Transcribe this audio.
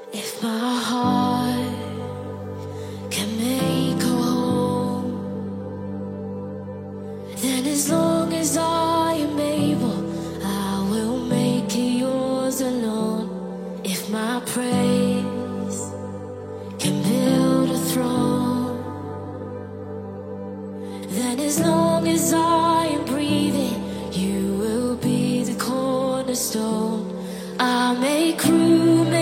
If my heart can make a home, then as long as I am able, I will make it yours alone. If my praise can build a throne, then as long as I am breathing, you will be the cornerstone. I'll make room